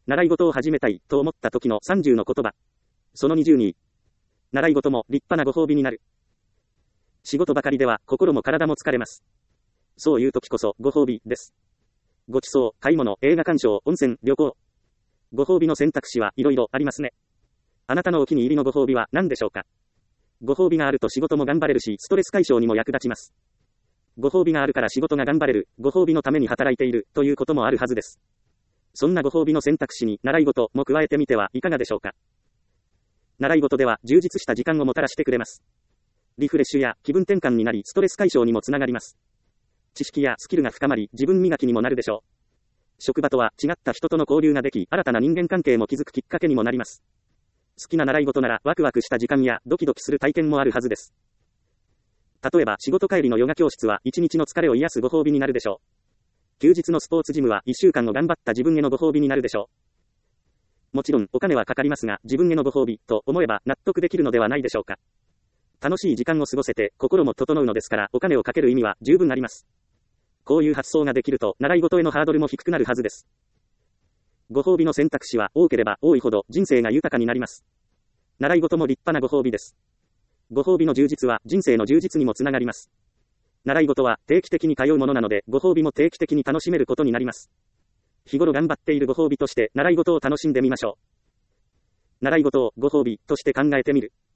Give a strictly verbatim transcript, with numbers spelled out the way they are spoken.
習い事を始めたいと思った時のさんじゅうの言葉。そのにじゅうに。習い事も立派なご褒美になる。仕事ばかりでは心も体も疲れます。そういう時こそご褒美です。ご馳走、買い物、映画鑑賞、温泉、旅行。ご褒美の選択肢はいろいろありますね。あなたのお気に入りのご褒美は何でしょうか。ご褒美があると仕事も頑張れるし、ストレス解消にも役立ちます。ご褒美があるから仕事が頑張れる、ご褒美のために働いているということもあるはずです。そんなご褒美の選択肢に習い事も加えてみてはいかがでしょうか。習い事では充実した時間をもたらしてくれます。リフレッシュや気分転換になり、ストレス解消にもつながります。知識やスキルが深まり、自分磨きにもなるでしょう。職場とは違った人との交流ができ、新たな人間関係も築くきっかけにもなります。好きな習い事ならワクワクした時間やドキドキする体験もあるはずです。例えば仕事帰りのヨガ教室は一日の疲れを癒すご褒美になるでしょう。休日のスポーツジムは一週間の頑張った自分へのご褒美になるでしょう。もちろんお金はかかりますが、自分へのご褒美と思えば納得できるのではないでしょうか。楽しい時間を過ごせて心も整うのですから、お金をかける意味は十分あります。こういう発想ができると習い事へのハードルも低くなるはずです。ご褒美の選択肢は多ければ多いほど人生が豊かになります。習い事も立派なご褒美です。ご褒美の充実は人生の充実にもつながります。習い事は定期的に通うものなので、ご褒美も定期的に楽しめることになります。日頃頑張っているご褒美として習い事を楽しんでみましょう。習い事をご褒美として考えてみる。